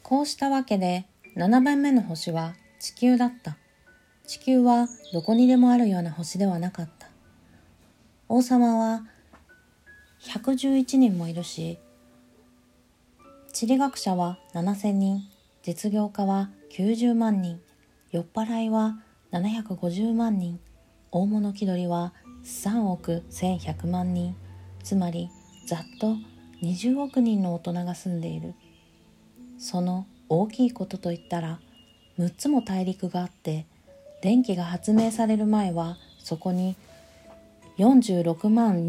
こうしたわけで7番目の星は地球だった。地球はどこにでもあるような星ではなかった。王様は111人もいるし、地理学者は7000人、実業家は90万人、酔っ払いは750万人、大物気取りは3億1100万人、つまりざっと20億人の大人が住んでいる。その大きいことといったら、6つも大陸があって、電気が発明される前はそこに46万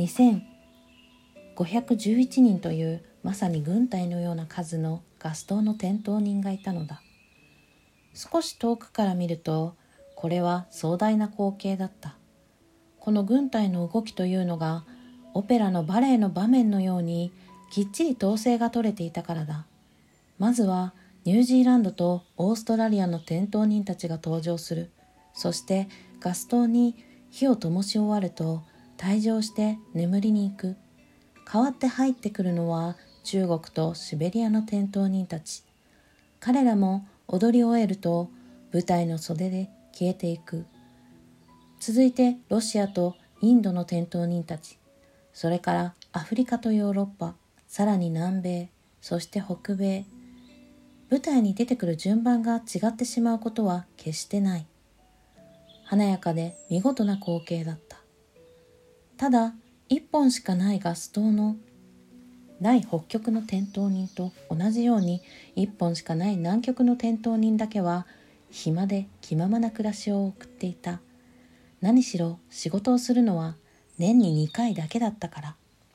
2511人というまさに軍隊のような数のガス灯の点灯人がいたのだ。少し遠くから見ると、これは壮大な光景だった。この軍隊の動きというのが、オペラのバレエの場面のようにきっちり統制が取れていたからだ。まずはニュージーランドとオーストラリアの点灯人たちが登場する。そしてガス灯に火を灯し終わると退場して眠りに行く。代わって入ってくるのは中国とシベリアの点灯人たち。彼らも踊り終えると舞台の袖で消えていく。続いてロシアとインドの点灯人たち。それからアフリカとヨーロッパ、さらに南米、そして北米。舞台に出てくる順番が違ってしまうことは決してない。華やかで見事な光景だった。ただ、一本しかないガス灯のない北極の点灯人と同じように、一本しかない南極の点灯人だけは暇で気ままな暮らしを送っていた。何しろ仕事をするのは年に2回だけだったから。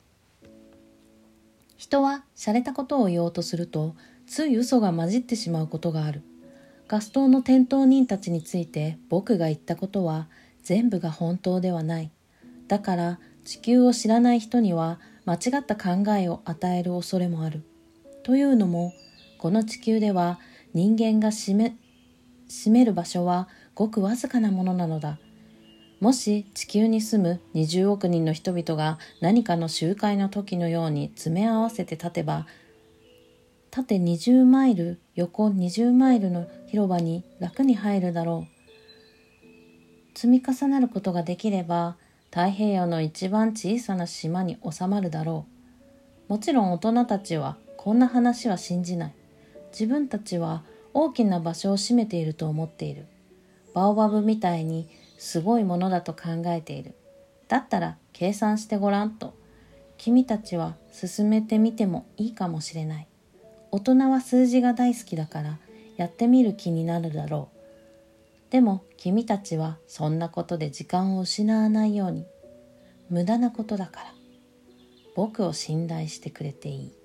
人は洒落たことを言おうとすると、つい嘘が混じってしまうことがある。ガス灯の点灯人たちについて僕が言ったことは全部が本当ではない。だから地球を知らない人には間違った考えを与える恐れもある。というのも、この地球では人間が占める場所はごくわずかなものなのだ。もし地球に住む20億人の人々が何かの集会の時のように詰め合わせて立てば、縦20マイル、横20マイルの広場に楽に入るだろう。積み重なることができれば、太平洋の一番小さな島に収まるだろう。もちろん大人たちはこんな話は信じない。自分たちは大きな場所を占めていると思っている。バオバブみたいにすごいものだと考えている。だったら計算してごらんと。君たちは進めてみてもいいかもしれない。大人は数字が大好きだからやってみる気になるだろう。でも君たちはそんなことで時間を失わないように。無駄なことだから。僕を信頼してくれていい。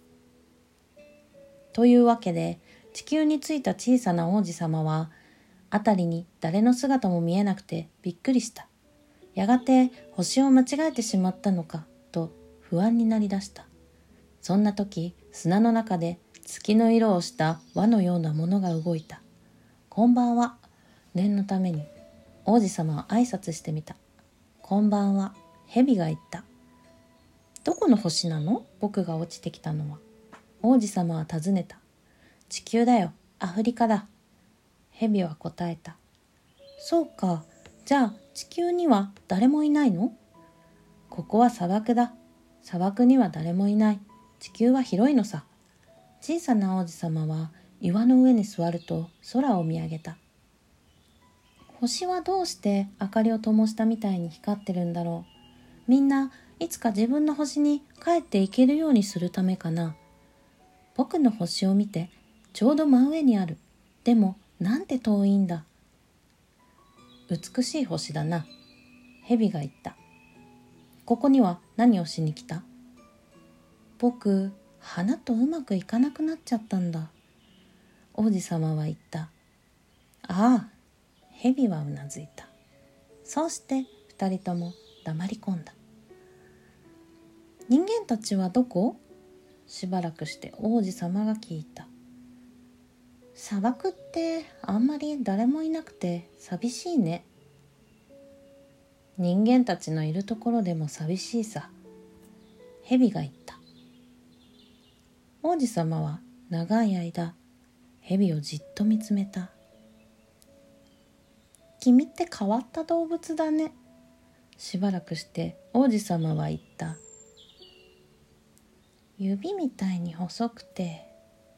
というわけで、地球に着いた小さな王子様は、あたりに誰の姿も見えなくてびっくりした。やがて星を間違えてしまったのかと不安になりだした。そんな時、砂の中で月の色をした輪のようなものが動いた。こんばんは。念のために王子様は挨拶してみた。こんばんは。蛇が言った。どこの星なの？僕が落ちてきたのは。王子様は尋ねた。地球だよ。アフリカだ。蛇は答えた。そうか。じゃあ地球には誰もいないの？ここは砂漠だ。砂漠には誰もいない。地球は広いのさ。小さな王子様は岩の上に座ると空を見上げた。星はどうして明かりを灯したみたいに光ってるんだろう。みんないつか自分の星に帰っていけるようにするためかな。僕の星を見て、ちょうど真上にある。でもなんて遠いんだ。美しい星だな。蛇が言った。ここには何をしに来た？僕、花とうまくいかなくなっちゃったんだ。王子様は言った。ああ、蛇はうなずいた。そうして二人とも黙り込んだ。人間たちはどこ？しばらくして王子様が聞いた。砂漠ってあんまり誰もいなくて寂しいね。人間たちのいるところでも寂しいさ。蛇が言った。王子様は長い間蛇をじっと見つめた。君って変わった動物だね。しばらくして王子様は言った。指みたいに細くて、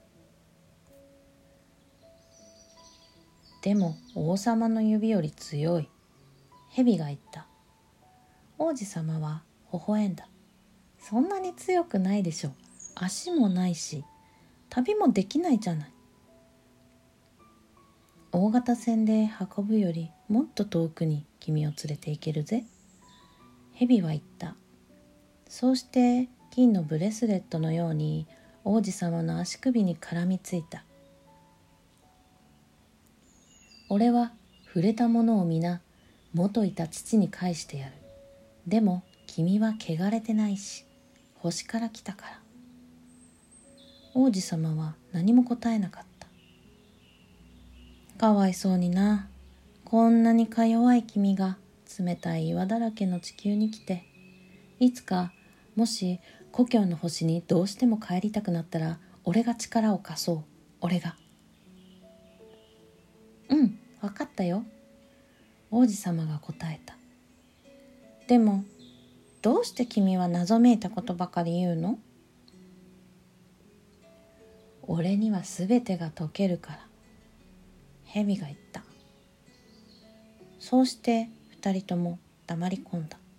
でも王様の指より強い。蛇が言った。王子様は微笑んだ。そんなに強くないでしょ。足もないし、旅もできないじゃない。大型船で運ぶよりもっと遠くに君を連れて行けるぜ。蛇は言った。そうして金のブレスレットのように王子様の足首に絡みついた。俺は触れたものを皆元いた父に返してやる。でも君は汚れてないし、星から来たから。王子様は何も答えなかった。かわいそうにな。こんなにか弱い君が冷たい岩だらけの地球に来て、いつかもし故郷の星にどうしても帰りたくなったら、俺が力を貸そう。俺が。わかったよ。王子様が答えた。でもどうして君は謎めいたことばかり言うの？俺にはすべてが解けるから。蛇が言った。そうして二人とも黙り込んだ。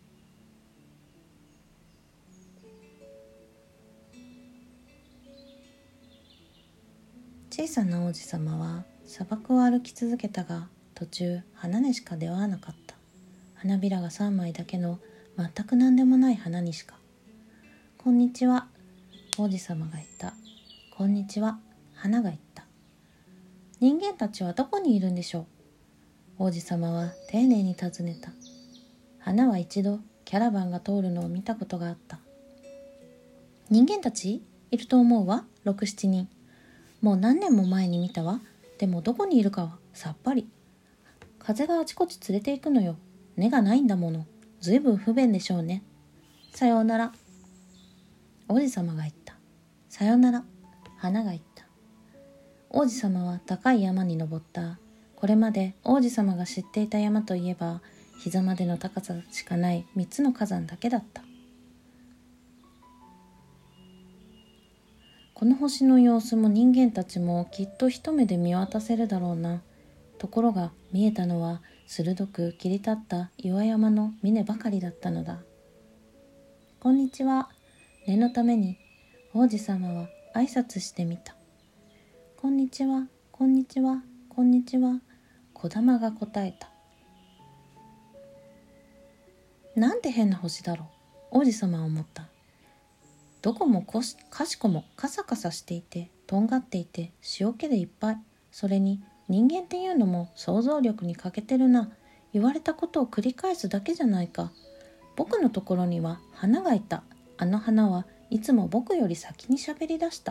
小さな王子様は砂漠を歩き続けたが、途中花にしか出会わなかった。花びらが3枚だけの全く何でもない花にしか。こんにちは、王子様が言った。こんにちは、花が言った。人間たちはどこにいるんでしょう？王子様は丁寧に尋ねた。花は一度キャラバンが通るのを見たことがあった。人間たちいると思うわ、6、7人。もう何年も前に見たわ。でもどこにいるかはさっぱり。風があちこち連れて行くのよ。根がないんだもの。ずいぶん不便でしょうね。さようなら。王子様が言った。さようなら。花が言った。王子様は高い山に登った。これまで王子様が知っていた山といえば、膝までの高さしかない3つの火山だけだった。この星の様子も人間たちもきっと一目で見渡せるだろうな。ところが見えたのは鋭く切り立った岩山の峰ばかりだったのだ。こんにちは。念のために王子様は挨拶してみた。こんにちは、こんにちは、こんにちは。小玉が答えた。なんて変な星だろう。王子様は思った。どこもかしこもカサカサしていて、とんがっていて、塩気でいっぱい。それに人間っていうのも想像力に欠けてるな。言われたことを繰り返すだけじゃないか。僕のところには花がいた。あの花はいつも僕より先に喋り出した。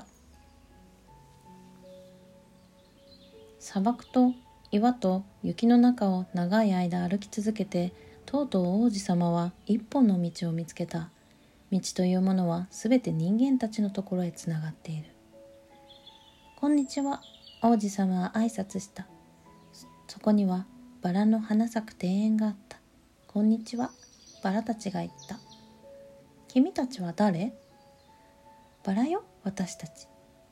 砂漠と岩と雪の中を長い間歩き続けて、とうとう王子様は一本の道を見つけた。道というものはすべて人間たちのところへつながっている。こんにちは。王子様は挨拶した。そこにはバラの花咲く庭園があった。こんにちは。バラたちが言った。君たちは誰？バラよ、私たち。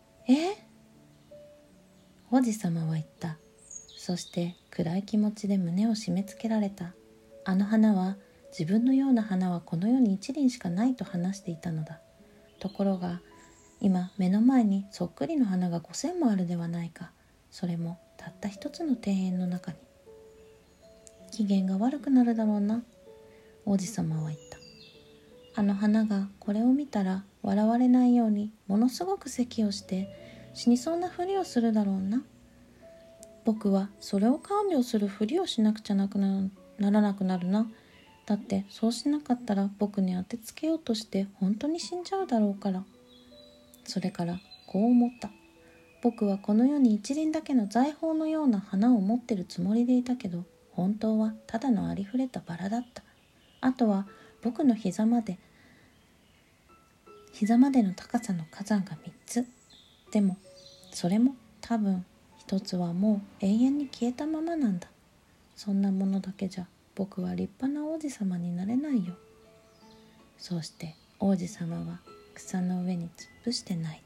王子様は言った。そして暗い気持ちで胸を締め付けられた。あの花は、自分のような花はこの世に一輪しかないと話していたのだ。ところが今目の前にそっくりの花が5000もあるではないか。それもたった一つの庭園の中に。機嫌が悪くなるだろうな、王子様は言った。あの花がこれを見たら笑われないようにものすごく咳をして死にそうなふりをするだろうな。僕はそれを看病するふりをしなくちゃならなくなるな。だってそうしなかったら僕に当てつけようとして本当に死んじゃうだろうから。それからこう思った。僕はこの世に一輪だけの財宝のような花を持ってるつもりでいたけど、本当はただのありふれたバラだった。あとは僕の膝までの高さの火山が3つ。でもそれも多分一つはもう永遠に消えたままなんだ。そんなものだけじゃ僕は立派な王子様になれないよ。そうして王子様は草の上に突っ伏して泣いた。